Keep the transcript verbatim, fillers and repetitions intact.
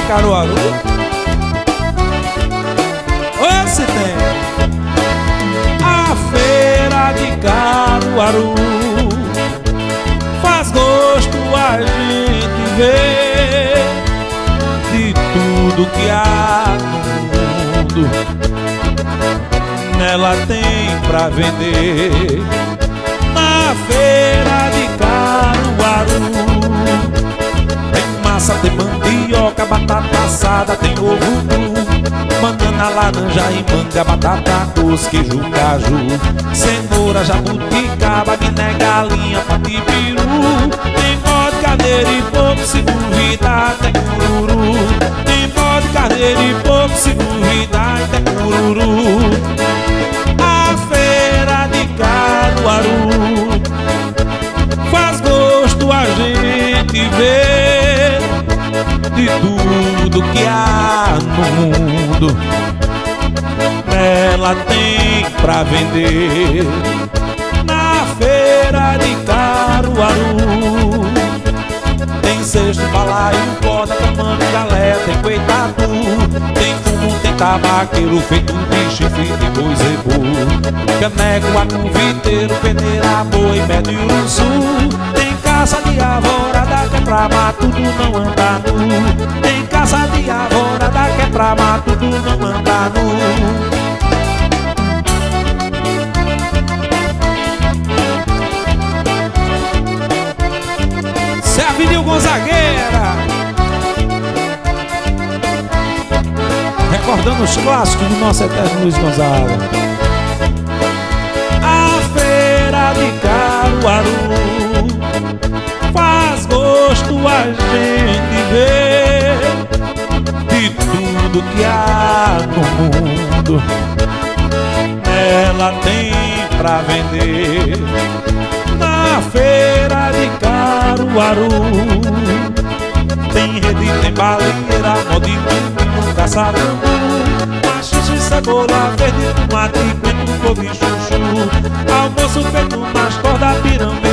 Caruaru? Ou se tem a feira de Caruaru, faz gosto a gente ver de tudo que há no mundo. Nela tem pra vender. Na feira de Caruaru tem massa, tem mandioca, batata assada, tem ovo cru, banana, laranja e manga, batata doce, queijo, caju, cenoura, jabuticaba, guiné, galinha, pato e peru. Tem bode, carneiro e porco, se duvidar tem cururu. Tem bode, carneiro e porco, se duvidar tem cururu. A feira de Caruaru faz gosto a gente ver de tudo que há no mundo. Ela tem pra vender. Na feira de Caruaru tem cesto, balaio, corda, tamanho, galé, tem coitado, tem fumo, tem tabaqueiro feito de chifre de boi zebu, caneco, a conviteiro, peneira, boi, médio e urso. Tem caça de alvorada que é pra matar tudo não anda nu. Tem caça de alvorada que é pra matar tudo não anda nu. Cé Avenil Gonzagueira, recordando os clássicos do nosso eterno Luiz Gonzaga. A feira de Caruaru faz gosto a gente ver de tudo que há no mundo. Ela tem pra vender. Na feira de Caruaru tem rede, tem baleira, modinho, caçador, machixe, cebola verde, tomate, coentro, couve, chuchu, almoço feito nas cordas, pirâmide,